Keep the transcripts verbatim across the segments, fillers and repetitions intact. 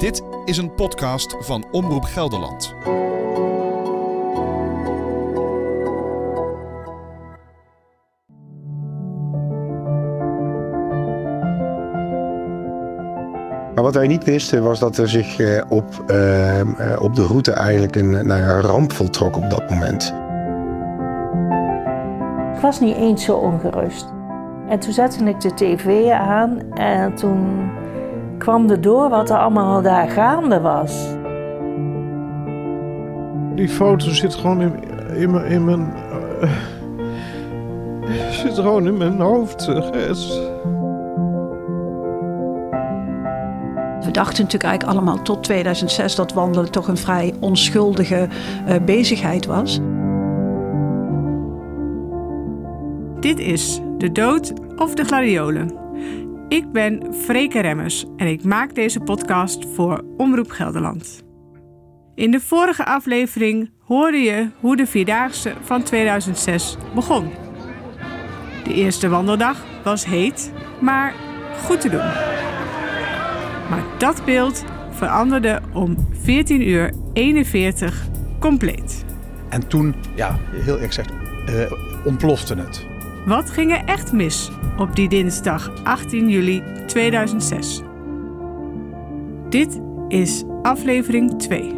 Dit is een podcast van Omroep Gelderland. Maar wat wij niet wisten was dat er zich uh, op, uh, uh, op de route eigenlijk een, nou ja, een ramp voltrok op dat moment. Ik was niet eens zo ongerust. En toen zette ik de tv aan en toen kwam er door wat er allemaal daar gaande was. Die foto zit gewoon in, in, mijn, in mijn... Uh, zit gewoon in mijn hoofd. Uh, We dachten natuurlijk eigenlijk allemaal tot tweeduizend zes dat wandelen toch een vrij onschuldige uh, bezigheid was. Dit is De Dood of de Gladiolen. Ik ben Freke Remmers en ik maak deze podcast voor Omroep Gelderland. In de vorige aflevering hoorde je hoe de Vierdaagse van tweeduizend zes begon. De eerste wandeldag was heet, maar goed te doen. Maar dat beeld veranderde om veertien uur eenenveertig compleet. En toen, ja, heel exact, uh, ontplofte het. Wat ging er echt mis op die dinsdag achttien juli tweeduizend zes? Dit is aflevering twee.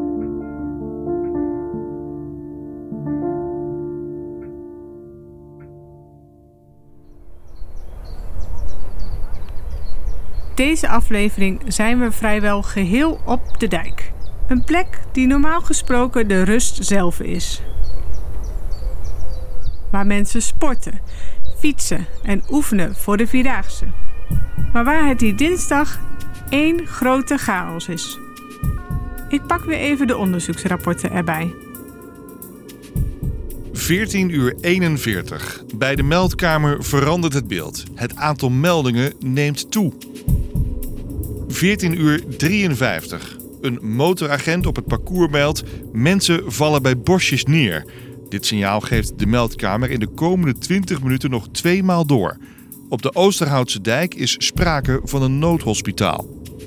Deze aflevering zijn we vrijwel geheel op de dijk. Een plek die normaal gesproken de rust zelf is. Waar mensen sporten, fietsen en oefenen voor de Vierdaagse. Maar waar het die dinsdag één grote chaos is. Ik pak weer even de onderzoeksrapporten erbij. veertien uur eenenveertig. Bij de meldkamer verandert het beeld. Het aantal meldingen neemt toe. veertien uur drieënvijftig. Een motoragent op het parcours meldt: mensen vallen bij bosjes neer. Dit signaal geeft de meldkamer in de komende twintig minuten nog tweemaal door. Op de Oosterhoutse dijk is sprake van een noodhospitaal.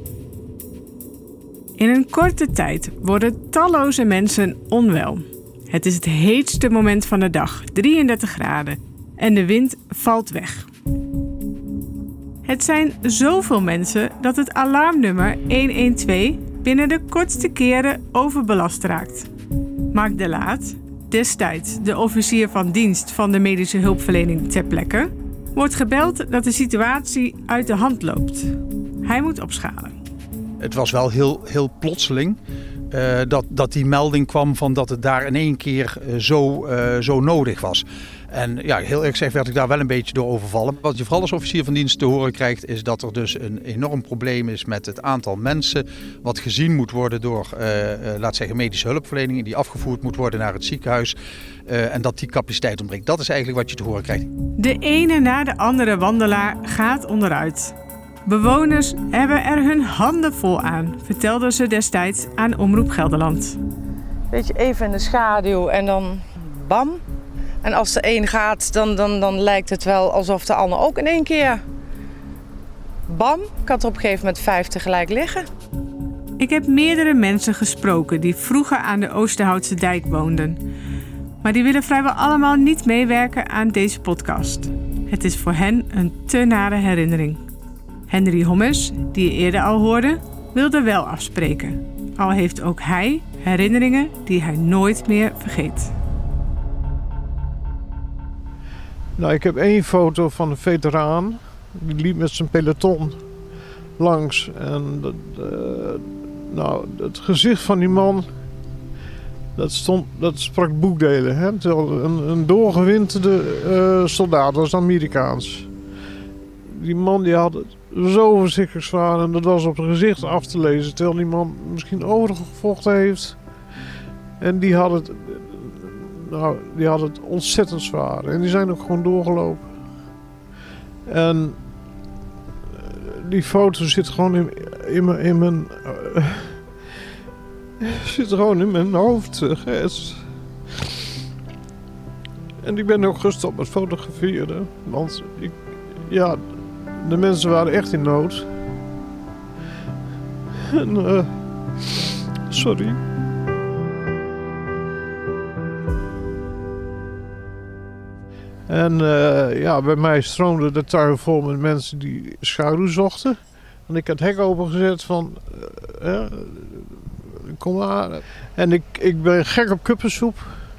In een korte tijd worden talloze mensen onwel. Het is het heetste moment van de dag, drieëndertig graden, en de wind valt weg. Het zijn zoveel mensen dat het alarmnummer honderdtwaalf binnen de kortste keren overbelast raakt. Mark de Laat, destijds de officier van dienst van de medische hulpverlening ter plekke, wordt gebeld dat de situatie uit de hand loopt. Hij moet opschalen. Het was wel heel, heel plotseling uh, dat, dat die melding kwam van dat het daar in één keer uh, zo, uh, zo nodig was. En ja, heel eerlijk gezegd werd ik daar wel een beetje door overvallen. Wat je vooral als officier van dienst te horen krijgt, is dat er dus een enorm probleem is met het aantal mensen wat gezien moet worden door, uh, uh, laat zeggen, medische hulpverlening, die afgevoerd moet worden naar het ziekenhuis. Uh, en dat die capaciteit ontbreekt. Dat is eigenlijk wat je te horen krijgt. De ene na de andere wandelaar gaat onderuit. Bewoners hebben er hun handen vol aan, vertelden ze destijds aan Omroep Gelderland. Weet je, even in de schaduw en dan bam. En als de een gaat, dan, dan, dan lijkt het wel alsof de ander ook in één keer... Bam, ik had er op een gegeven moment vijf tegelijk liggen. Ik heb meerdere mensen gesproken die vroeger aan de Oosterhoutse dijk woonden. Maar die willen vrijwel allemaal niet meewerken aan deze podcast. Het is voor hen een te nare herinnering. Henry Hommes, die je eerder al hoorde, wilde wel afspreken. Al heeft ook hij herinneringen die hij nooit meer vergeet. Nou, ik heb één foto van een veteraan. Die liep met zijn peloton langs. En dat, uh, nou, het gezicht van die man, dat, stond, dat sprak boekdelen. Hè? Een, een doorgewinterde uh, soldaat, dat was Amerikaans. Die man die had het zo verschrikkelijk zwaar en dat was op zijn gezicht af te lezen. Terwijl die man misschien overgevochten heeft. En die had het... Nou, die had het ontzettend zwaar. En die zijn ook gewoon doorgelopen. En die foto zit gewoon in, in mijn... In mijn uh, zit gewoon in mijn hoofd. Uh, en ik ben ook gestopt met fotograferen. Want ik, ja, de mensen waren echt in nood. En, uh, sorry. En uh, ja, bij mij stroomde de tuin vol met mensen die schaduw zochten. En ik had het hek opengezet van, uh, uh, kom maar. En ik, ik ben gek op kuppensoep.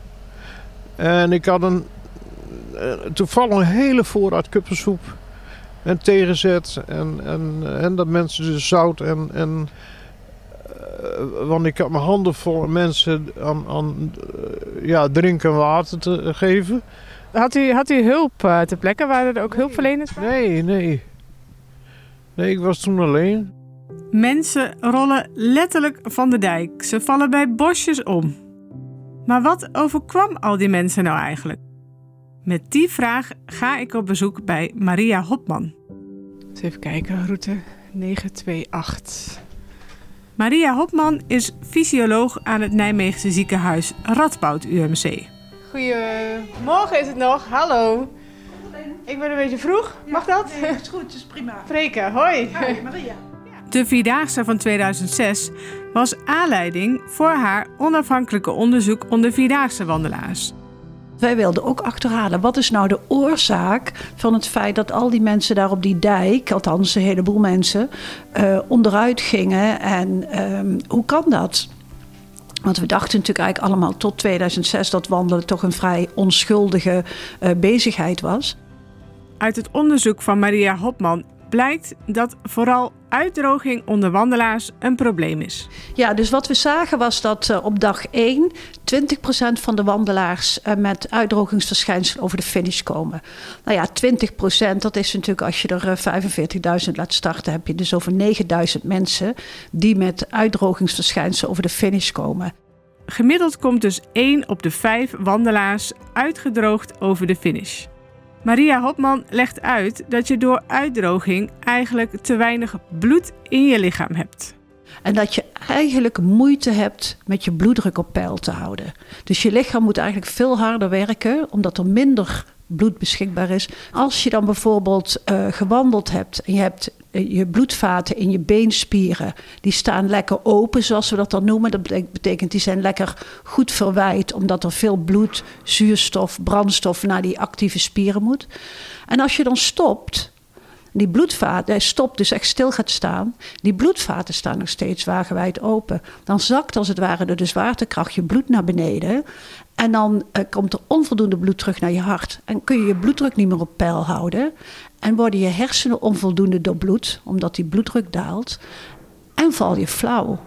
En ik had een, uh, toevallig een hele voorraad kuppensoep. En tegenzet. En, en, en dat mensen dus zout en... en uh, want ik had mijn handen vol mensen aan, aan uh, ja, drinken en water te geven. Had u, had u hulp uh, ter plekke? Waren er ook hulpverleners? Nee, nee. Nee, ik was toen alleen. Mensen rollen letterlijk van de dijk. Ze vallen bij bosjes om. Maar wat overkwam al die mensen nou eigenlijk? Met die vraag ga ik op bezoek bij Maria Hopman. Eens even kijken, route negen twee acht. Maria Hopman is fysioloog aan het Nijmeegse ziekenhuis Radboud U M C. Goedemorgen is het nog, hallo. Ik ben een beetje vroeg, mag dat? Nee, het is goed, het is prima. Spreken, hoi. Hoi, Maria. De Vierdaagse van tweeduizend zes was aanleiding voor haar onafhankelijke onderzoek onder Vierdaagse wandelaars. Wij wilden ook achterhalen, wat is nou de oorzaak van het feit dat al die mensen daar op die dijk, althans een heleboel mensen, uh, onderuit gingen en uh, hoe kan dat? Want we dachten natuurlijk eigenlijk allemaal tot tweeduizend zes dat wandelen toch een vrij onschuldige uh, bezigheid was. Uit het onderzoek van Maria Hopman blijkt dat vooral uitdroging onder wandelaars een probleem is. Ja, dus wat we zagen was dat uh, op dag één twintig procent van de wandelaars uh, met uitdrogingsverschijnselen over de finish komen. Nou ja, twintig procent, dat is natuurlijk als je er uh, vijfenveertigduizend laat starten, heb je dus over negenduizend mensen die met uitdrogingsverschijnselen over de finish komen. Gemiddeld komt dus één op de vijf wandelaars uitgedroogd over de finish. Maria Hopman legt uit dat je door uitdroging eigenlijk te weinig bloed in je lichaam hebt. En dat je eigenlijk moeite hebt met je bloeddruk op peil te houden. Dus je lichaam moet eigenlijk veel harder werken, omdat er minder bloed beschikbaar is. Als je dan bijvoorbeeld uh, gewandeld hebt en je hebt uh, je bloedvaten in je beenspieren, die staan lekker open, zoals we dat dan noemen. Dat betekent die zijn lekker goed verwijd, omdat er veel bloed, zuurstof, brandstof naar die actieve spieren moet. En als je dan stopt, die bloedvaten, hij stopt dus echt stil gaat staan. Die bloedvaten staan nog steeds wagenwijd open. Dan zakt als het ware door de zwaartekracht je bloed naar beneden. En dan uh, komt er onvoldoende bloed terug naar je hart. En kun je je bloeddruk niet meer op peil houden. En worden je hersenen onvoldoende doorbloed, omdat die bloeddruk daalt. En val je flauw.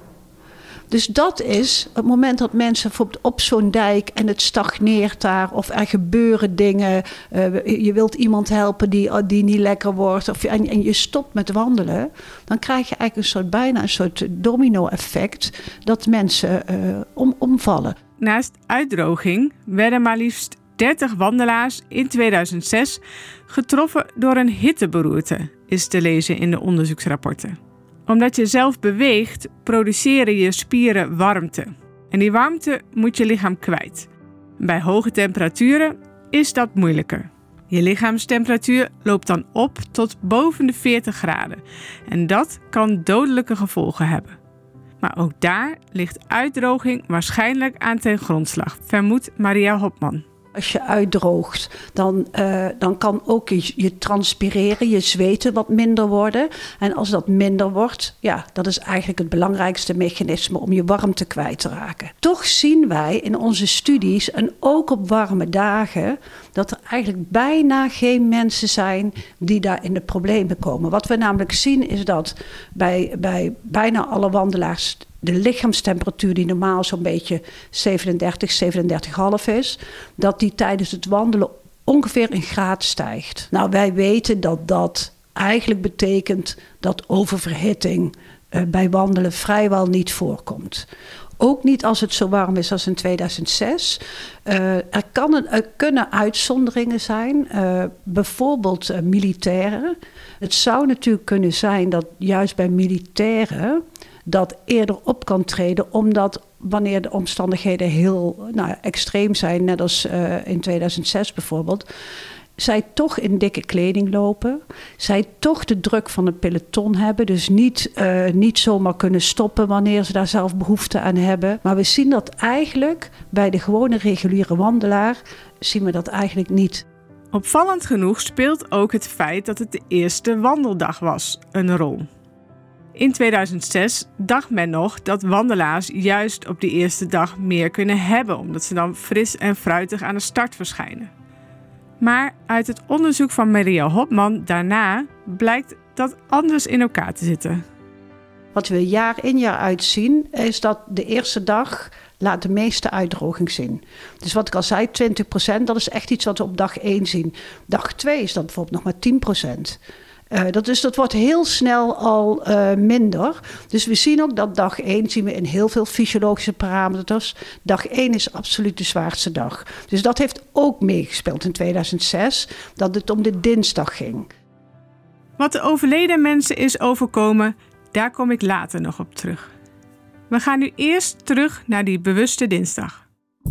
Dus dat is het moment dat mensen bijvoorbeeld op zo'n dijk en het stagneert daar, of er gebeuren dingen, uh, je wilt iemand helpen die, die niet lekker wordt, of, en, en je stopt met wandelen, dan krijg je eigenlijk een soort, bijna een soort domino-effect dat mensen uh, om, omvallen. Naast uitdroging werden maar liefst dertig wandelaars in tweeduizend zes getroffen door een hitteberoerte, is te lezen in de onderzoeksrapporten. Omdat je zelf beweegt, produceren je spieren warmte. En die warmte moet je lichaam kwijt. Bij hoge temperaturen is dat moeilijker. Je lichaamstemperatuur loopt dan op tot boven de veertig graden. En dat kan dodelijke gevolgen hebben. Maar ook daar ligt uitdroging waarschijnlijk aan ten grondslag, vermoedt Maria Hopman. Als je uitdroogt, dan, uh, dan kan ook je, je transpireren, je zweten wat minder worden. En als dat minder wordt, ja, dat is eigenlijk het belangrijkste mechanisme om je warmte kwijt te raken. Toch zien wij in onze studies, en ook op warme dagen, dat er eigenlijk bijna geen mensen zijn die daar in de problemen komen. Wat we namelijk zien is dat bij, bij bijna alle wandelaars de lichaamstemperatuur die normaal zo'n beetje zevenendertig, zevenendertig komma vijf is, dat die tijdens het wandelen ongeveer een graad stijgt. Nou, wij weten dat dat eigenlijk betekent dat oververhitting uh, bij wandelen vrijwel niet voorkomt. Ook niet als het zo warm is als in tweeduizend zes. Uh, er, kan een, er kunnen uitzonderingen zijn, uh, bijvoorbeeld uh, militairen. Het zou natuurlijk kunnen zijn dat juist bij militairen dat eerder op kan treden, omdat wanneer de omstandigheden heel nou, extreem zijn, net als uh, in tweeduizend zes bijvoorbeeld, zij toch in dikke kleding lopen. Zij toch de druk van een peloton hebben. Dus niet, uh, niet zomaar kunnen stoppen wanneer ze daar zelf behoefte aan hebben. Maar we zien dat eigenlijk bij de gewone reguliere wandelaar zien we dat eigenlijk niet. Opvallend genoeg speelt ook het feit dat het de eerste wandeldag was een rol. In tweeduizend zes dacht men nog dat wandelaars juist op die eerste dag meer kunnen hebben, omdat ze dan fris en fruitig aan de start verschijnen. Maar uit het onderzoek van Maria Hopman daarna blijkt dat anders in elkaar te zitten. Wat we jaar in jaar uit zien, is dat de eerste dag laat de meeste uitdroging zien. Dus wat ik al zei, twintig procent, dat is echt iets wat we op dag één zien. Dag twee is dat bijvoorbeeld nog maar tien procent. Uh, dat, is, dat wordt heel snel al uh, minder. Dus we zien ook dat dag één zien we in heel veel fysiologische parameters. Dag één is absoluut de zwaarste dag. Dus dat heeft ook meegespeeld in tweeduizend zes, dat het om de dinsdag ging. Wat de overleden mensen is overkomen, daar kom ik later nog op terug. We gaan nu eerst terug naar die bewuste dinsdag.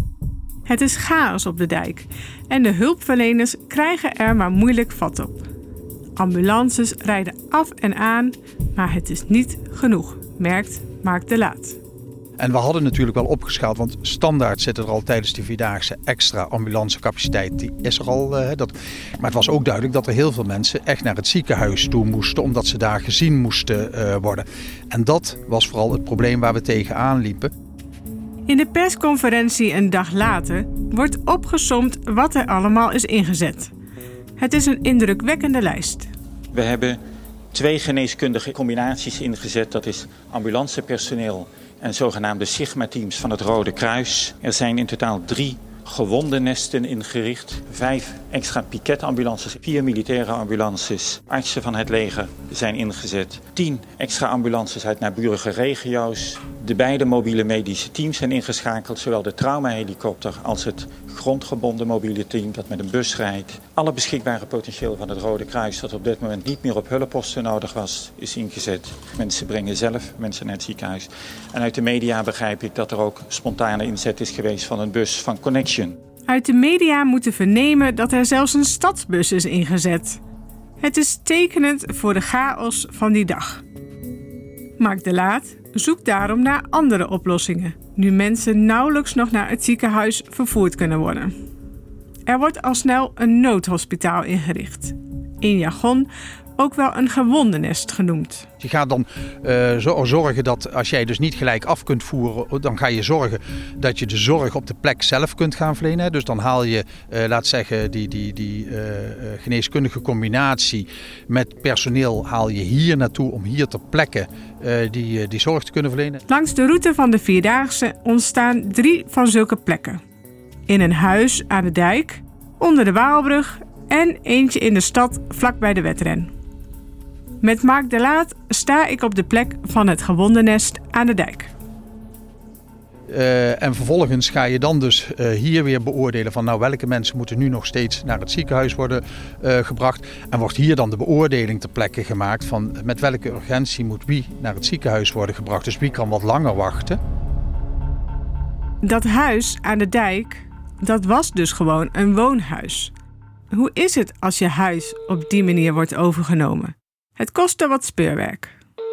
Het is chaos op de dijk en de hulpverleners krijgen er maar moeilijk vat op. Ambulances rijden af en aan, maar het is niet genoeg, merkt Mark de Laat. En we hadden natuurlijk wel opgeschaald, want standaard zit er al tijdens de Vierdaagse extra ambulancecapaciteit. Die is er al. Uh, dat... Maar het was ook duidelijk dat er heel veel mensen echt naar het ziekenhuis toe moesten, omdat ze daar gezien moesten uh, worden. En dat was vooral het probleem waar we tegenaan liepen. In de persconferentie een dag later wordt opgesomd wat er allemaal is ingezet. Het is een indrukwekkende lijst. We hebben twee geneeskundige combinaties ingezet. Dat is ambulancepersoneel en zogenaamde Sigma-teams van het Rode Kruis. Er zijn in totaal drie gewondennesten ingericht. Vijf extra piketambulances, vier militaire ambulances. Artsen van het leger zijn ingezet. Tien extra ambulances uit naburige regio's. De beide mobiele medische teams zijn ingeschakeld. Zowel de traumahelikopter als het grondgebonden mobiele team dat met een bus rijdt. Alle beschikbare potentieel van het Rode Kruis dat op dit moment niet meer op hulpposten nodig was, is ingezet. Mensen brengen zelf mensen naar het ziekenhuis. En uit de media begrijp ik dat er ook spontane inzet is geweest van een bus van Connection. Uit de media moeten vernemen dat er zelfs een stadsbus is ingezet. Het is tekenend voor de chaos van die dag. Mark de Laat zoekt daarom naar andere oplossingen, nu mensen nauwelijks nog naar het ziekenhuis vervoerd kunnen worden. Er wordt al snel een noodhospitaal ingericht. In jargon ook wel een gewondennest genoemd. Je gaat dan uh, zo zorgen dat als jij dus niet gelijk af kunt voeren, dan ga je zorgen dat je de zorg op de plek zelf kunt gaan verlenen. Dus dan haal je, uh, laat zeggen, die, die, die uh, geneeskundige combinatie met personeel haal je hier naartoe om hier ter plekke uh, die, die zorg te kunnen verlenen. Langs de route van de Vierdaagse ontstaan drie van zulke plekken. In een huis aan de dijk, onder de Waalbrug en eentje in de stad vlakbij de wedren. Met Mark de Laat sta ik op de plek van het gewondennest aan de dijk. Uh, en vervolgens ga je dan dus uh, hier weer beoordelen van nou welke mensen moeten nu nog steeds naar het ziekenhuis worden uh, gebracht. En wordt hier dan de beoordeling ter plekke gemaakt van met welke urgentie moet wie naar het ziekenhuis worden gebracht. Dus wie kan wat langer wachten. Dat huis aan de dijk, dat was dus gewoon een woonhuis. Hoe is het als je huis op die manier wordt overgenomen? Het kostte wat speurwerk.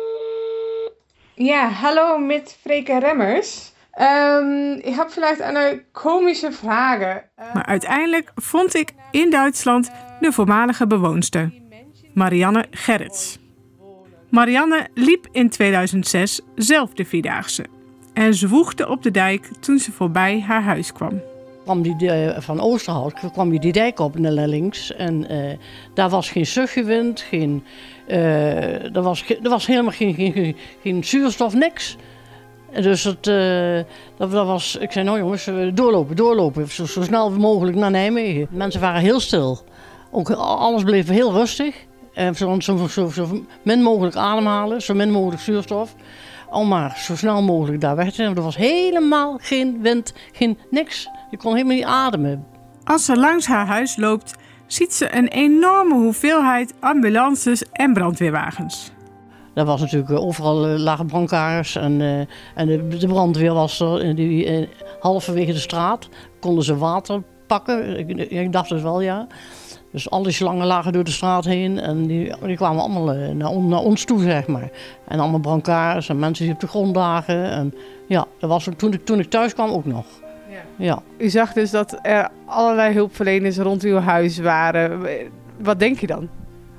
Ja, hallo met Freke Remmers. Um, ik heb vielleicht een komische vraag. Uh, maar uiteindelijk vond ik in Duitsland de voormalige bewoonster, Marianne Gerrits. Marianne liep in tweeduizend zes zelf de Vierdaagse en zwoegde op de dijk toen ze voorbij haar huis kwam. Kwam die de, van Oosterhout kwam je die dijk op naar links en uh, daar was geen suggewind, geen, uh, er, was, er was helemaal geen, geen, geen zuurstof, niks. Dus het, uh, dat, dat was, ik zei nou jongens, doorlopen, doorlopen, zo, zo snel mogelijk naar Nijmegen. Mensen waren heel stil, ook alles bleef heel rustig. En zo, zo, zo, zo min mogelijk ademhalen, zo min mogelijk zuurstof. Om maar zo snel mogelijk daar weg te zijn. Er was helemaal geen wind, geen niks. Je kon helemaal niet ademen. Als ze langs haar huis loopt, ziet ze een enorme hoeveelheid ambulances en brandweerwagens. Er was natuurlijk overal lage brandkars en, uh, en de, de brandweer was er. En die, uh, halverwege de straat konden ze water pakken. Ik, ik dacht dus wel, ja. Dus al die slangen lagen door de straat heen en die, die kwamen allemaal uh, naar, on, naar ons toe, zeg maar. En allemaal brancards en mensen die op de grond lagen. En ja, dat was toen ik, toen ik thuis kwam ook nog. Ja. Ja. U zag dus dat er allerlei hulpverleners rond uw huis waren. Wat denk je dan?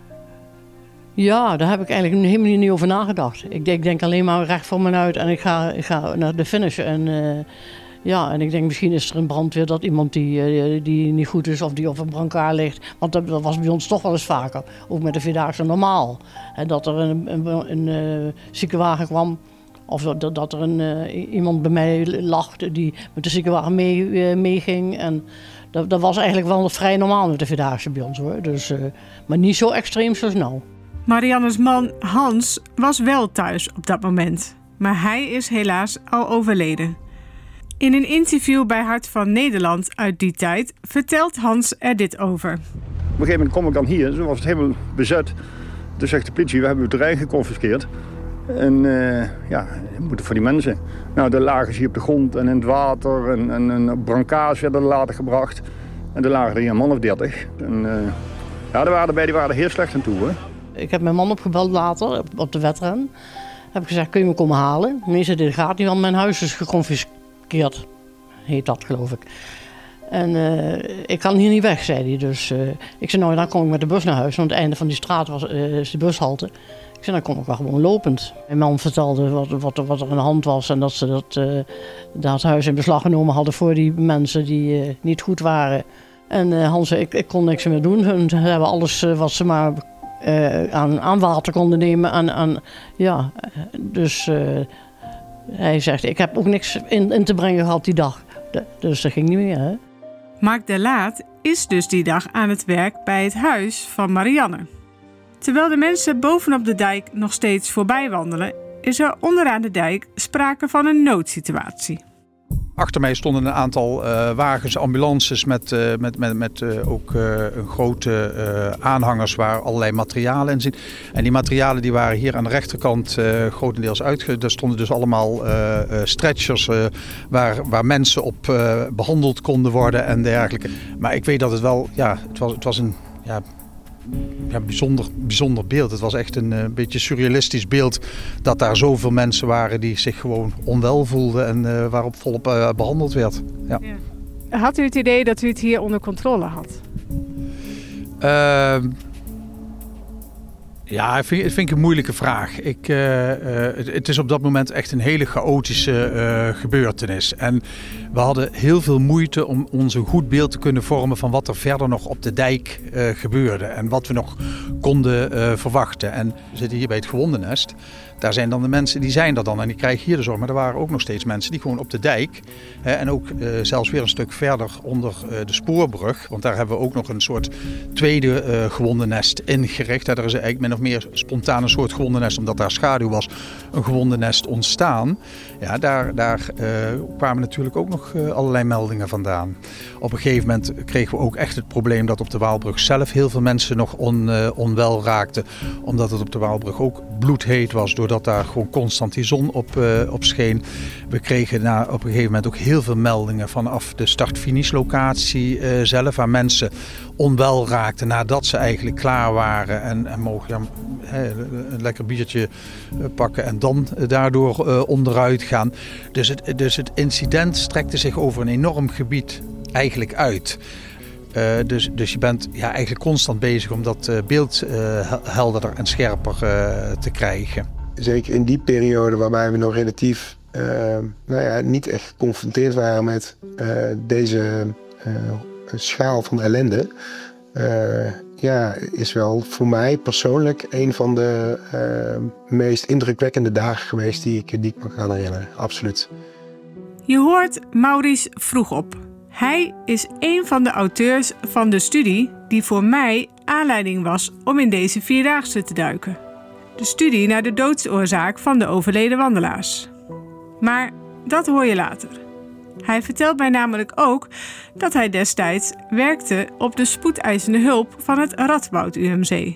Ja, daar heb ik eigenlijk helemaal niet over nagedacht. Ik denk, ik denk alleen maar recht voor me uit en ik ga, ik ga naar de finish. En, uh, ja, en ik denk misschien is er een brandweer dat iemand die, uh, die niet goed is of die op een brancard ligt. Want dat, dat was bij ons toch wel eens vaker, ook met de Vierdaagse normaal. En dat er een, een, een, een uh, ziekenwagen kwam. Of dat, dat er een, uh, iemand bij mij lag die met de ziekenwagen mee, uh, meeging. En dat, dat was eigenlijk wel vrij normaal met de Vierdaagse bij ons hoor. Dus, uh, maar niet zo extreem zoals nou. Marianne's man Hans was wel thuis op dat moment. Maar hij is helaas al overleden. In een interview bij Hart van Nederland uit die tijd vertelt Hans er dit over. Op een gegeven moment kom ik dan hier, toen was het helemaal bezet. Toen zegt de politie, we hebben het terrein geconfiskeerd. En uh, ja, we moeten voor die mensen. Nou, de lagen ze hier op de grond en in het water en, en, en brancards werden later gebracht. En er lagen er hier een man of dertig. En uh, ja, er waren erbij, die waren er heel slecht aan toe hoor. Ik heb mijn man opgebeld later, op de wedren. Heb ik gezegd, kun je me komen halen? Nee, zei, dit gaat niet, want mijn huis is geconfiskeerd. Heet dat, geloof ik. En uh, ik kan hier niet weg, zei hij. Dus uh, ik zei, nou, dan kom ik met de bus naar huis. Want het einde van die straat was uh, is de bushalte. Ik zei, dan kom ik wel gewoon lopend. Mijn man vertelde wat, wat, wat er aan de hand was. En dat ze dat, uh, dat huis in beslag genomen hadden voor die mensen die uh, niet goed waren. En uh, Hans zei, ik, ik kon niks meer doen. Hun hebben alles uh, wat ze maar uh, aan, aan water konden nemen. Aan, aan, ja, dus uh, hij zegt, ik heb ook niks in, in te brengen gehad die dag. De, dus dat ging niet meer, hè. Mark de Laat is dus die dag aan het werk bij het huis van Marianne. Terwijl de mensen bovenop de dijk nog steeds voorbij wandelen, is er onderaan de dijk sprake van een noodsituatie. Achter mij stonden een aantal uh, wagens, ambulances met, uh, met, met, met uh, ook uh, een grote uh, aanhangers waar allerlei materialen in zitten. En die materialen die waren hier aan de rechterkant uh, grotendeels uitge... Er stonden dus allemaal uh, uh, stretchers uh, waar, waar mensen op uh, behandeld konden worden en dergelijke. Maar ik weet dat het wel, ja, het was, het was een... Ja, Ja, bijzonder, bijzonder beeld. Het was echt een, een beetje surrealistisch beeld dat daar zoveel mensen waren die zich gewoon onwel voelden en uh, waarop volop uh, behandeld werd. Ja. Ja. Had u het idee dat u het hier onder controle had? Uh, ja, ik vind, ik vind ik een moeilijke vraag. Ik, uh, uh, het, het is op dat moment echt een hele chaotische uh, gebeurtenis. En we hadden heel veel moeite om ons een goed beeld te kunnen vormen van wat er verder nog op de dijk uh, gebeurde. En wat we nog konden uh, verwachten. En we zitten hier bij het gewondennest. Daar zijn dan de mensen die zijn er dan en die krijgen hier de zorg. Maar er waren ook nog steeds mensen die gewoon op de dijk. Hè, en ook uh, zelfs weer een stuk verder onder uh, de spoorbrug. Want daar hebben we ook nog een soort tweede uh, gewondennest ingericht. Daar is eigenlijk min of meer spontaan een soort gewondennest. Omdat daar schaduw was, een gewondennest ontstaan. Ja, daar, daar uh, kwamen natuurlijk ook nog uh, allerlei meldingen vandaan. Op een gegeven moment kregen we ook echt het probleem dat op de Waalbrug zelf heel veel mensen nog on, uh, onwel raakten. Omdat het op de Waalbrug ook bloedheet was. Doordat daar gewoon constant die zon op, uh, op scheen. We kregen na, op een gegeven moment ook heel veel meldingen vanaf de start-finish locatie uh, zelf. Waar mensen onwel raakten nadat ze eigenlijk klaar waren. En, en mogen ja, een lekker biertje pakken en dan daardoor uh, onderuit gaan. Dus het, dus het incident strekte zich over een enorm gebied eigenlijk uit. Uh, dus, dus je bent ja, eigenlijk constant bezig om dat uh, beeld uh, helderder en scherper uh, te krijgen. Zeker in die periode waarbij we nog relatief uh, nou ja, niet echt geconfronteerd waren met uh, deze uh, schaal van ellende. Uh, ja, is wel voor mij persoonlijk een van de uh, meest indrukwekkende dagen geweest die ik, die ik me kan herinneren. Absoluut. Je hoort Maurice Vroegop. Hij is een van de auteurs van de studie die voor mij aanleiding was om in deze Vierdaagse te duiken. De studie naar de doodsoorzaak van de overleden wandelaars. Maar dat hoor je later. Hij vertelt mij namelijk ook dat hij destijds werkte op de spoedeisende hulp van het Radboud U M C.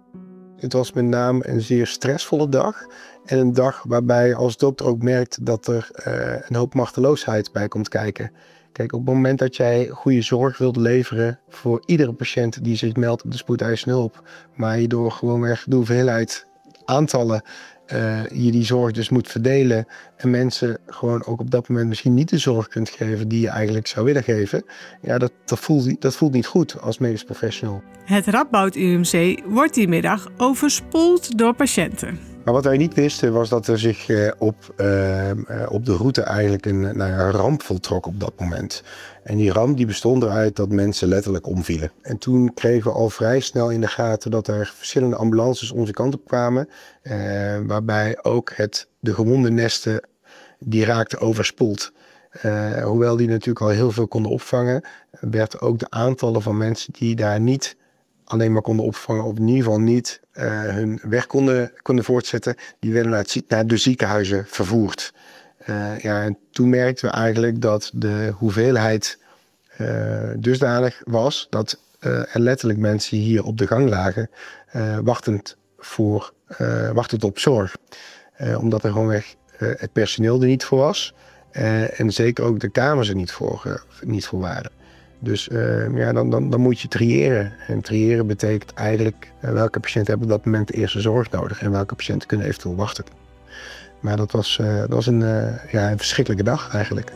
Het was met name een zeer stressvolle dag. En een dag waarbij je als dokter ook merkt dat er uh, een hoop machteloosheid bij komt kijken. Kijk, op het moment dat jij goede zorg wilt leveren voor iedere patiënt die zich meldt op de spoedeisende hulp, maar je door gewoonweg de hoeveelheid aantallen uh, je die zorg dus moet verdelen en mensen gewoon ook op dat moment misschien niet de zorg kunt geven die je eigenlijk zou willen geven, ja, dat, dat, voelt, dat voelt niet goed als medisch professional. Het Radboud U M C wordt die middag overspoeld door patiënten. Maar wat wij niet wisten was dat er zich uh, op, uh, uh, op de route eigenlijk een, nou ja, een ramp voltrok op dat moment. En die ramp die bestond eruit dat mensen letterlijk omvielen. En toen kregen we al vrij snel in de gaten dat er verschillende ambulances onze kant op kwamen. Uh, waarbij ook het, de gewonde nesten die raakten overspoeld. Uh, hoewel die natuurlijk al heel veel konden opvangen, werd ook de aantallen van mensen die daar niet alleen maar konden opvangen, of in ieder geval niet uh, hun weg konden, konden voortzetten, die werden naar, het, naar de ziekenhuizen vervoerd. Uh, ja, en toen merkten we eigenlijk dat de hoeveelheid uh, dusdanig was dat uh, er letterlijk mensen hier op de gang lagen, uh, wachtend, voor, uh, wachtend op zorg. Uh, omdat er gewoonweg uh, het personeel er niet voor was uh, en zeker ook de kamers er niet voor, uh, niet voor waren. Dus uh, ja, dan, dan, dan moet je triëren. En triëren betekent eigenlijk uh, welke patiënten hebben op dat moment de eerste zorg nodig en welke patiënten kunnen eventueel wachten. Maar dat was, uh, dat was een, uh, ja, een verschrikkelijke dag eigenlijk.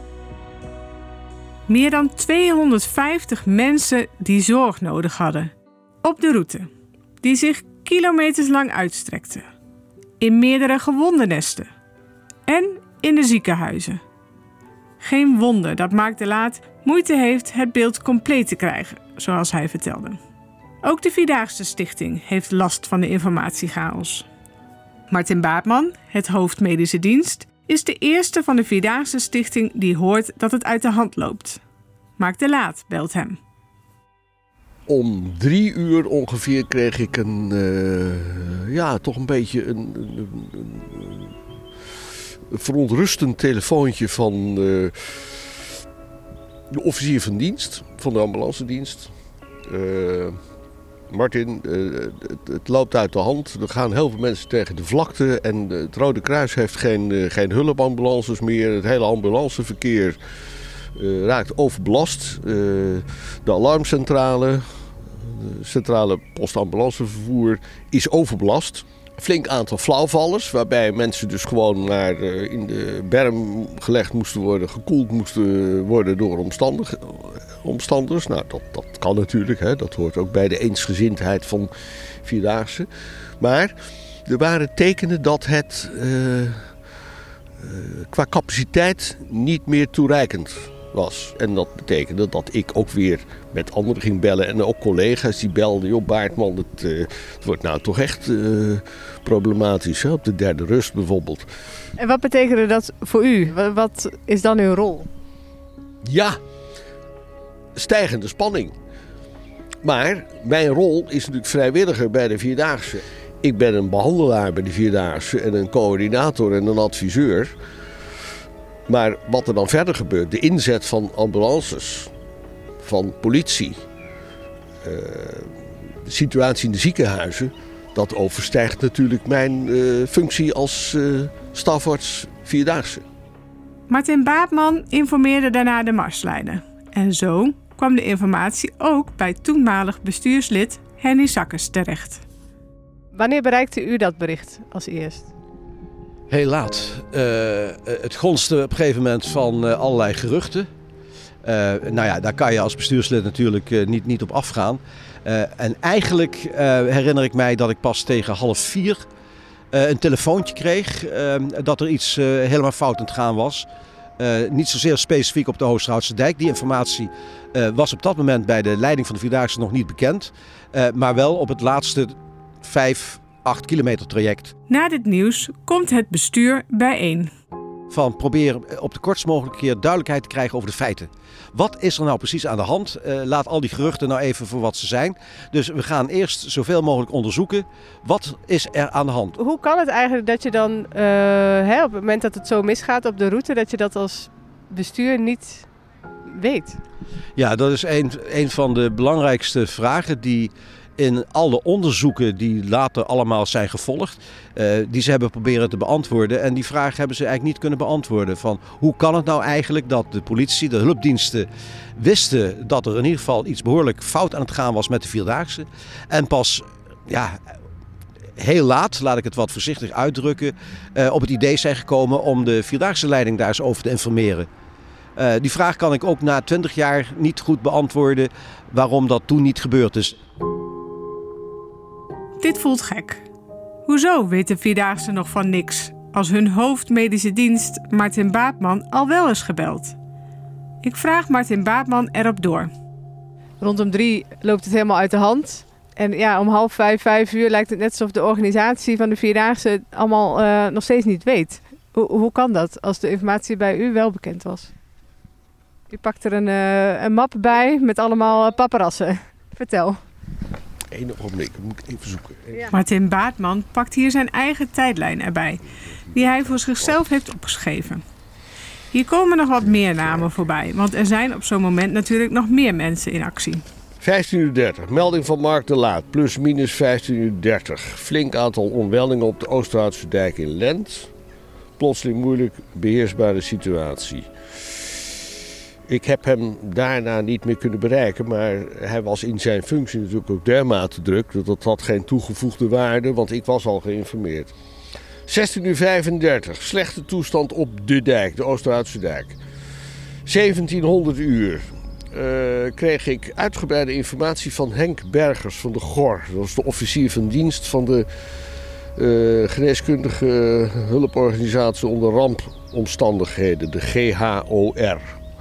Meer dan tweehonderdvijftig mensen die zorg nodig hadden. Op de route, die zich kilometers lang uitstrekte. In meerdere gewondennesten. En in de ziekenhuizen. Geen wonder dat Mark de Laat moeite heeft het beeld compleet te krijgen, zoals hij vertelde. Ook de Vierdaagse Stichting heeft last van de informatiechaos. Martin Baartman, het hoofd medische dienst, is de eerste van de Vierdaagse Stichting die hoort dat het uit de hand loopt. Mark de Laat belt hem. Om drie uur ongeveer kreeg ik een, uh, ja, toch een beetje een, een, een, een verontrustend telefoontje van uh, de officier van dienst, van de ambulancedienst. Uh, Martin, uh, het, het loopt uit de hand. Er gaan heel veel mensen tegen de vlakte en het Rode Kruis heeft geen, uh, geen hulpambulances meer. Het hele ambulanceverkeer uh, raakt overbelast. Uh, de alarmcentrale, de centrale postambulancevervoer, is overbelast. Flink aantal flauwvallers, waarbij mensen dus gewoon naar uh, in de berm gelegd moesten worden, gekoeld moesten worden door omstandig, omstanders. Nou, dat, dat kan natuurlijk, hè. Dat hoort ook bij de eensgezindheid van Vierdaagse. Maar er waren tekenen dat het uh, uh, qua capaciteit niet meer toereikend was. En dat betekende dat ik ook weer met anderen ging bellen en ook collega's die belden. Joh, Baartman, het, uh, het wordt nou toch echt uh, problematisch, hè? Op de derde rust bijvoorbeeld. En wat betekende dat voor u? Wat is dan uw rol? Ja, stijgende spanning. Maar mijn rol is natuurlijk vrijwilliger bij de Vierdaagse. Ik ben een behandelaar bij de Vierdaagse en een coördinator en een adviseur. Maar wat er dan verder gebeurt, de inzet van ambulances, van politie, uh, de situatie in de ziekenhuizen, dat overstijgt natuurlijk mijn uh, functie als uh, stafarts Vierdaagse. Martin Baartman informeerde daarna de marsleider. En zo kwam de informatie ook bij toenmalig bestuurslid Henny Sakkers terecht. Wanneer bereikte u dat bericht als eerst? Heel laat. Uh, het gonste op een gegeven moment van uh, allerlei geruchten. Uh, nou ja, daar kan je als bestuurslid natuurlijk uh, niet, niet op afgaan. Uh, en eigenlijk uh, herinner ik mij dat ik pas tegen half vier uh, een telefoontje kreeg uh, dat er iets uh, helemaal fout aan het gaan was. Uh, niet zozeer specifiek op de Oosterhoutse dijk. Die informatie uh, was op dat moment bij de leiding van de Vierdaagse nog niet bekend. Uh, maar wel op het laatste vijf, acht kilometer traject. Na dit nieuws komt het bestuur bijeen. Van probeer op de kortst mogelijke keer duidelijkheid te krijgen over de feiten. Wat is er nou precies aan de hand? Uh, laat al die geruchten nou even voor wat ze zijn. Dus we gaan eerst zoveel mogelijk onderzoeken. Wat is er aan de hand? Hoe kan het eigenlijk dat je dan uh, hè, op het moment dat het zo misgaat op de route, dat je dat als bestuur niet weet? Ja, dat is een, een van de belangrijkste vragen die in alle onderzoeken die later allemaal zijn gevolgd, uh, die ze hebben proberen te beantwoorden. En die vraag hebben ze eigenlijk niet kunnen beantwoorden. Van hoe kan het nou eigenlijk dat de politie, de hulpdiensten wisten dat er in ieder geval iets behoorlijk fout aan het gaan was met de Vierdaagse. En pas ja, heel laat, laat ik het wat voorzichtig uitdrukken, uh, op het idee zijn gekomen om de Vierdaagse leiding daar eens over te informeren. Uh, die vraag kan ik ook na twintig jaar niet goed beantwoorden waarom dat toen niet gebeurd is. Dit voelt gek. Hoezo weet de Vierdaagse nog van niks als hun hoofd medische dienst Martin Baartman al wel is gebeld? Ik vraag Martin Baartman erop door. Rondom drie loopt het helemaal uit de hand. En ja, om half vijf, vijf uur lijkt het net alsof de organisatie van de Vierdaagse het allemaal uh, nog steeds niet weet. Hoe, hoe kan dat als de informatie bij u wel bekend was? U pakt er een, uh, een map bij met allemaal uh, paparassen. Vertel. Eén ogenblik, dat moet ik even zoeken. Ja. Martin Baartman pakt hier zijn eigen tijdlijn erbij, die hij voor zichzelf heeft opgeschreven. Hier komen nog wat meer namen voorbij, want er zijn op zo'n moment natuurlijk nog meer mensen in actie. vijftien uur dertig, melding van Mark de Laat, plus minus vijftien uur dertig. Flink aantal omweldingen op de Oosterhoutse dijk in Lent. Plotseling moeilijk beheersbare situatie. Ik heb hem daarna niet meer kunnen bereiken, maar hij was in zijn functie natuurlijk ook dermate druk dat dat had geen toegevoegde waarde, want ik was al geïnformeerd. zestien uur vijfendertig, slechte toestand op de dijk, de Oosterhoutse dijk. zeventienhonderd uur uh, kreeg ik uitgebreide informatie van Henk Bergers van de G O R. Dat was de officier van dienst van de uh, geneeskundige hulporganisatie onder rampomstandigheden, de G H O R.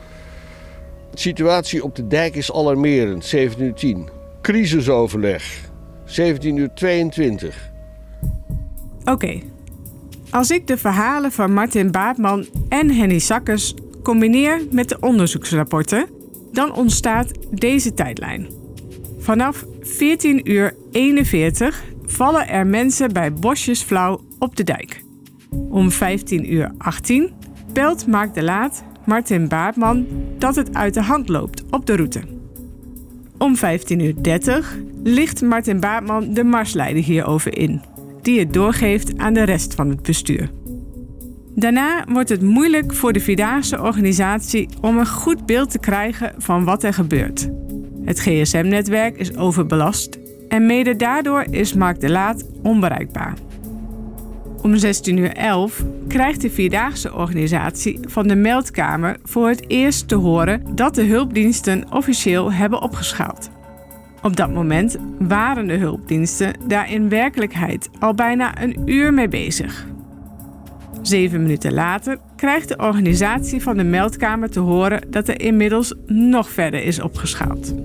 De situatie op de dijk is alarmerend, zeventien uur tien. Crisisoverleg, zeventien uur tweeëntwintig. Oké, okay. Als ik de verhalen van Martin Baartman en Henny Sakkers combineer met de onderzoeksrapporten, dan ontstaat deze tijdlijn. Vanaf veertien uur eenenveertig vallen er mensen bij Bosjesvlauw op de dijk. Om vijftien uur achttien belt Mark de Laat Martin Baartman dat het uit de hand loopt op de route. Om vijftien uur dertig licht Martin Baartman de marsleider hierover in, die het doorgeeft aan de rest van het bestuur. Daarna wordt het moeilijk voor de Vierdaagse organisatie om een goed beeld te krijgen van wat er gebeurt. Het G S M-netwerk is overbelast en mede daardoor is Mark de Laat onbereikbaar. Om zestien uur elf krijgt de Vierdaagse organisatie van de meldkamer voor het eerst te horen dat de hulpdiensten officieel hebben opgeschaald. Op dat moment waren de hulpdiensten daar in werkelijkheid al bijna een uur mee bezig. Zeven minuten later krijgt de organisatie van de meldkamer te horen dat er inmiddels nog verder is opgeschaald.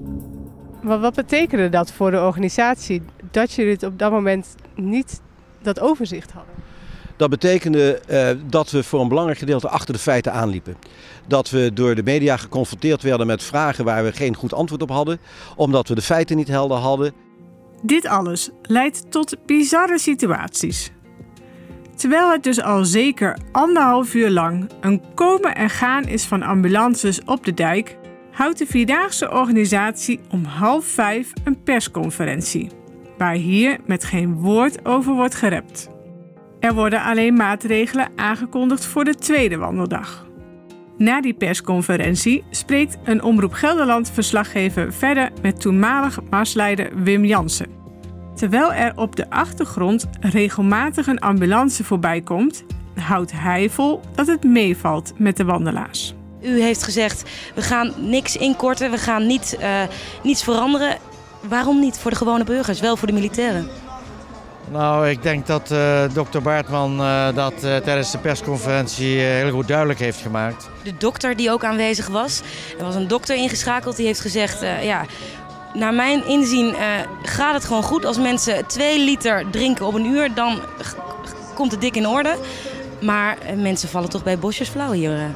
Maar wat betekende dat voor de organisatie dat jullie op dat moment niet dat overzicht hadden? Dat betekende uh, dat we voor een belangrijk gedeelte achter de feiten aanliepen. Dat we door de media geconfronteerd werden met vragen waar we geen goed antwoord op hadden, omdat we de feiten niet helder hadden. Dit alles leidt tot bizarre situaties. Terwijl het dus al zeker anderhalf uur lang een komen en gaan is van ambulances op de dijk, houdt de Vierdaagse organisatie om half vijf een persconferentie, waar hier met geen woord over wordt gerept. Er worden alleen maatregelen aangekondigd voor de tweede wandeldag. Na die persconferentie spreekt een Omroep Gelderland-verslaggever verder met toenmalig marsleider Wim Jansen. Terwijl er op de achtergrond regelmatig een ambulance voorbij komt, houdt hij vol dat het meevalt met de wandelaars. U heeft gezegd, we gaan niks inkorten, we gaan niet, uh, niets veranderen. Waarom niet voor de gewone burgers, wel voor de militairen? Nou, ik denk dat uh, dokter Baartman uh, dat uh, tijdens de persconferentie uh, heel goed duidelijk heeft gemaakt. De dokter die ook aanwezig was, er was een dokter ingeschakeld die heeft gezegd, uh, ja, naar mijn inzien uh, gaat het gewoon goed. Als mensen twee liter drinken op een uur, dan g- komt het dik in orde. Maar uh, mensen vallen toch bij Bosjesvlauw hier. Uh.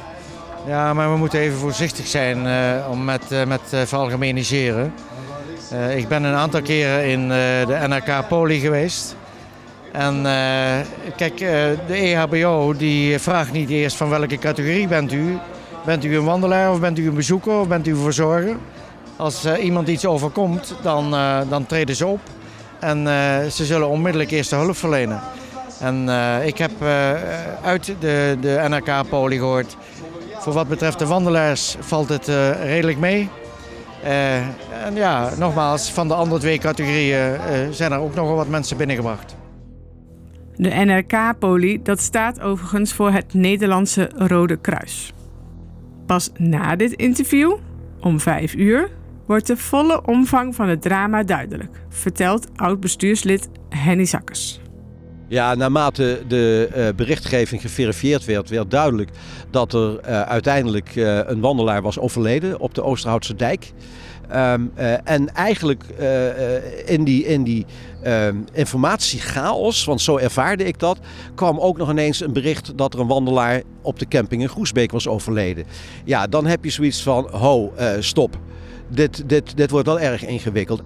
Ja, maar we moeten even voorzichtig zijn uh, om met, uh, met uh, veralgemeniseren. Uh, ik ben een aantal keren in uh, de N R K Poli geweest. En uh, kijk, uh, de E H B O die vraagt niet eerst van welke categorie bent u. Bent u een wandelaar of bent u een bezoeker of bent u een verzorger? Als uh, iemand iets overkomt, dan, uh, dan treden ze op. En uh, ze zullen onmiddellijk eerste hulp verlenen. En uh, ik heb uh, uit de, de N R K-poli gehoord, voor wat betreft de wandelaars valt het uh, redelijk mee. Uh, en ja, nogmaals, van de andere twee categorieën uh, zijn er ook nogal wat mensen binnengebracht. De N R K-poli, dat staat overigens voor het Nederlandse Rode Kruis. Pas na dit interview, om vijf uur, wordt de volle omvang van het drama duidelijk, vertelt oud-bestuurslid Henny Zakkers. Ja, naarmate de uh, berichtgeving geverifieerd werd, werd duidelijk dat er uh, uiteindelijk uh, een wandelaar was overleden op de Oosterhoutse dijk. Um, uh, en eigenlijk uh, uh, in die, in die uh, informatiechaos, want zo ervaarde ik dat, kwam ook nog ineens een bericht dat er een wandelaar op de camping in Groesbeek was overleden. Ja, dan heb je zoiets van, ho, uh, stop. Dit, dit, dit wordt wel erg ingewikkeld.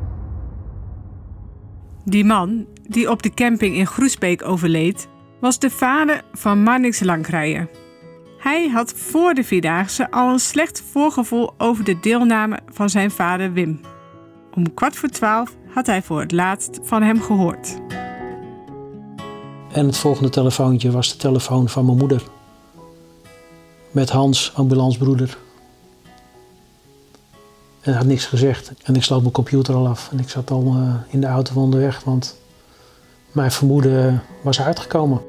Die man die op de camping in Groesbeek overleed, was de vader van Marnix Langrijer. Hij had voor de Vierdaagse al een slecht voorgevoel over de deelname van zijn vader Wim. Om kwart voor twaalf had hij voor het laatst van hem gehoord. En het volgende telefoontje was de telefoon van mijn moeder. Met Hans, ambulancebroeder. En hij had niks gezegd. En ik sloot mijn computer al af. En ik zat al uh, in de auto van onderweg, want mijn vermoeden was uitgekomen.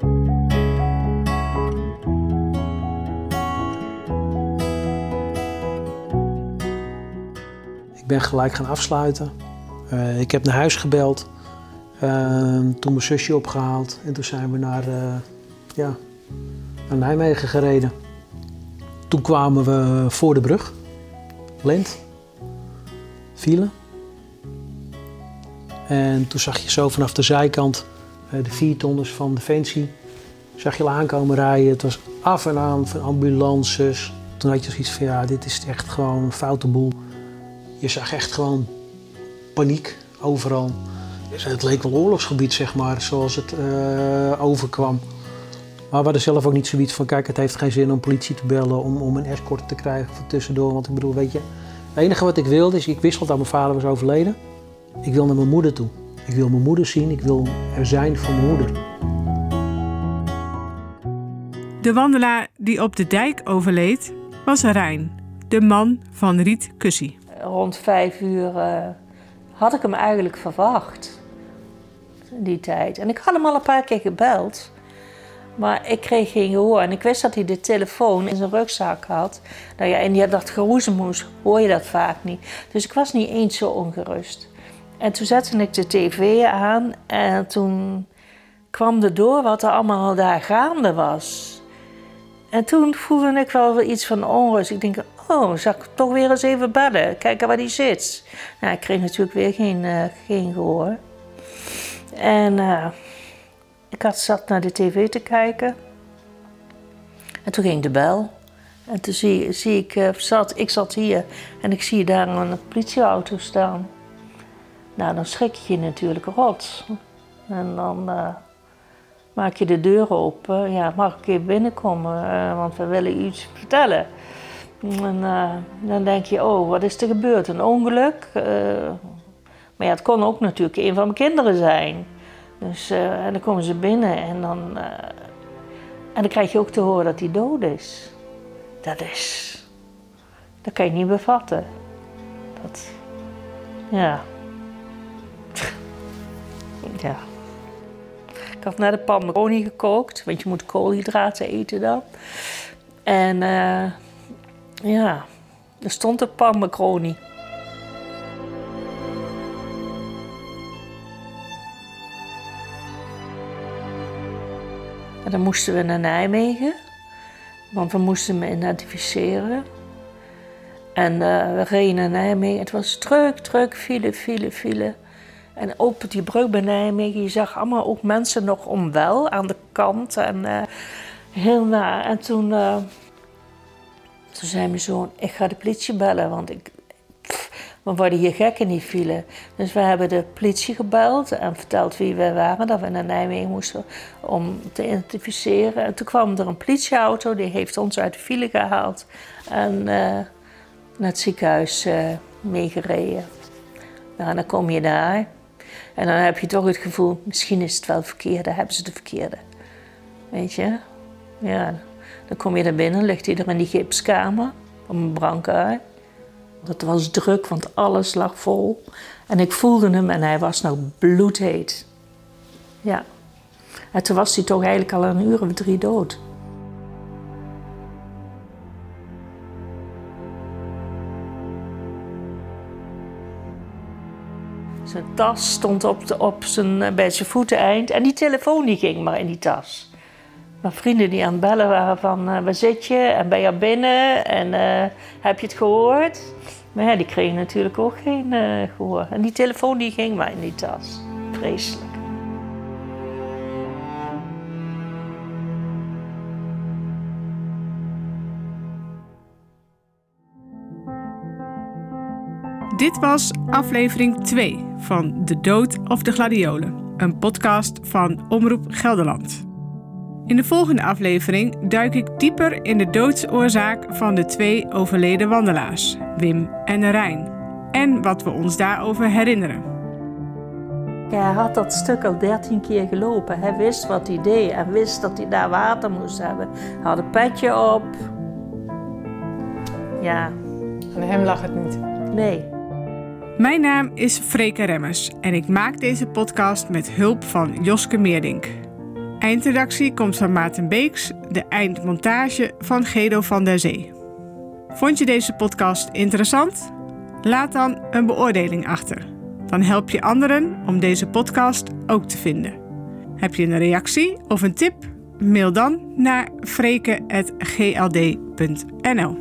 Ik ben gelijk gaan afsluiten. Uh, ik heb naar huis gebeld. Uh, toen mijn zusje opgehaald. En toen zijn we naar, uh, ja, naar Nijmegen gereden. Toen kwamen we voor de brug. Lent. File. En toen zag je zo vanaf de zijkant uh, de viertonners van Defensie. Zag je al aankomen rijden. Het was af en aan van ambulances. Toen had je zoiets van, ja, dit is echt gewoon een foute boel. Je zag echt gewoon paniek overal. Dus het leek wel oorlogsgebied, zeg maar, zoals het uh, overkwam. Maar we hadden zelf ook niet zoiets van, kijk, het heeft geen zin om politie te bellen, om, om een escort te krijgen van tussendoor. Want ik bedoel, weet je, het enige wat ik wilde is, ik wist al dat mijn vader was overleden. Ik wil naar mijn moeder toe. Ik wil mijn moeder zien, ik wil er zijn voor mijn moeder. De wandelaar die op de dijk overleed, was Rijn, de man van Riet Kussie. Rond vijf uur uh, had ik hem eigenlijk verwacht, in die tijd. En ik had hem al een paar keer gebeld, maar ik kreeg geen gehoor. En ik wist dat hij de telefoon in zijn rugzak had. Nou ja, en die had dat geroezemoes, hoor je dat vaak niet. Dus ik was niet eens zo ongerust. En toen zette ik de tv aan en toen kwam er door wat er allemaal daar gaande was. En toen voelde ik wel iets van onrust. Ik denk, oh, zal ik toch weer eens even bellen? Kijken waar die zit. Nou, ik kreeg natuurlijk weer geen, uh, geen gehoor. En uh, ik had zat naar de tv te kijken. En toen ging de bel. En toen zie, zie ik, uh, zat, ik zat hier en ik zie daar een politieauto staan. Nou, dan schrik je je natuurlijk rot. En dan uh, maak je de deur open. Ja, mag ik even binnenkomen, uh, want we willen u iets vertellen. En uh, dan denk je, oh, wat is er gebeurd? Een ongeluk? Uh, maar ja, het kon ook natuurlijk een van mijn kinderen zijn. Dus, uh, en dan komen ze binnen en dan, uh, en dan krijg je ook te horen dat hij dood is. Dat is, dat kan je niet bevatten. Dat, ja. Ja. Ik had net een pan macaroni gekookt, want je moet koolhydraten eten dan. En uh, ja, er stond een pan macaroni. En dan moesten we naar Nijmegen, want we moesten hem identificeren. En uh, we reden naar Nijmegen. Het was druk, druk, file, file, file. En op die brug bij Nijmegen, je zag allemaal ook mensen nog onwel aan de kant. En uh, heel na. En toen, uh, toen zei mijn zoon, ik ga de politie bellen, want ik, pff, we worden hier gek in die file. Dus we hebben de politie gebeld en verteld wie wij waren, dat we naar Nijmegen moesten om te identificeren. En toen kwam er een politieauto, die heeft ons uit de file gehaald en uh, naar het ziekenhuis uh, meegereden. Nou, dan kom je daar en dan heb je toch het gevoel, misschien is het wel verkeerde, hebben ze de verkeerde. Weet je? Ja, dan kom je daar binnen, ligt hij er in die gipskamer, op een brancard. Het was druk, want alles lag vol. En ik voelde hem en hij was nog bloedheet. Ja. En toen was hij toch eigenlijk al een uur of drie dood. Zijn tas stond op, de, op zijn, bij zijn voeteneind en die telefoon die ging maar in die tas. Mijn vrienden die aan het bellen waren van uh, waar zit je en ben je al binnen en uh, heb je het gehoord? Maar ja, die kregen natuurlijk ook geen uh, gehoor. En die telefoon die ging maar in die tas. Vreselijk. Dit was aflevering twee van De Dood of de Gladiolen, een podcast van Omroep Gelderland. In de volgende aflevering duik ik dieper in de doodsoorzaak van de twee overleden wandelaars, Wim en Rijn, en wat we ons daarover herinneren. Ja, hij had dat stuk al dertien keer gelopen. Hij wist wat hij deed en wist dat hij daar water moest hebben. Hij had een petje op. Ja. Aan hem lag het niet. Nee. Mijn naam is Freke Remmers en ik maak deze podcast met hulp van Joske Meerdink. Eindredactie komt van Maarten Beeks, de eindmontage van Gedo van der Zee. Vond je deze podcast interessant? Laat dan een beoordeling achter. Dan help je anderen om deze podcast ook te vinden. Heb je een reactie of een tip? Mail dan naar freke apenstaartje g l d punt n l.